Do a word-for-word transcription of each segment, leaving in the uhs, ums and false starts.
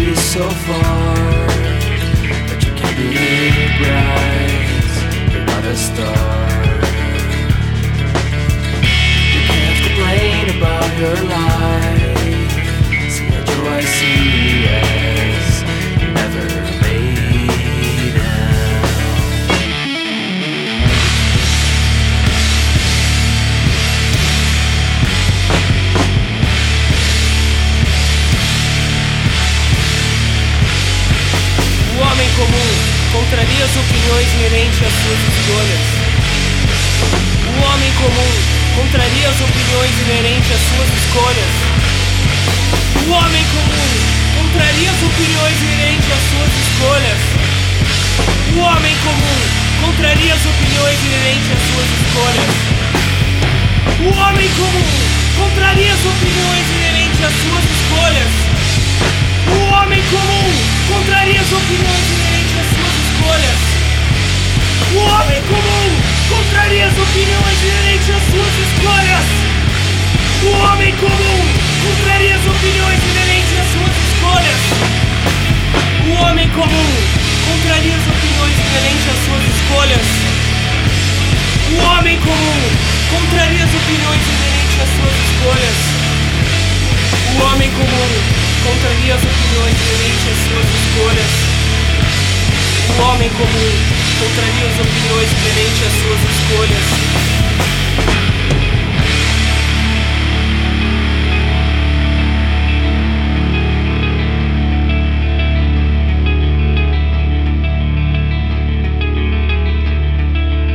be so far, but you can be bright. You're not a star. You can't complain about your life. See the joy I see as you never made it. O homem comum contraria as opiniões inerentes às suas escolhas. O homem comum contraria as opiniões inerentes às suas escolhas. O homem comum contraria as opiniões inerentes às suas escolhas. O homem comum contraria as opiniões inerentes às suas escolhas. O homem comum contraria as opiniões inerentes às suas escolhas. O homem comum contraria as opiniões inerentes às suas escolhas. O homem comum contraria as opiniões inerentes às suas escolhas. O homem comum contraria as opiniões inerentes às suas escolhas. O homem comum contraria as opiniões inerentes às suas escolhas. O homem comum contraria as opiniões inerentes às suas escolhas. O homem comum contraria as opiniões inerentes às suas escolhas. O homem comum contraria as opiniões inerentes às suas escolhas.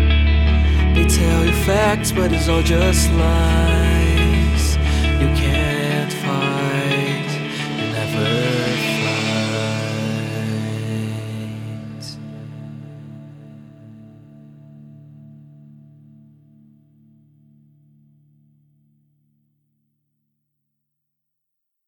They tell you facts, but it's all just lies. You can't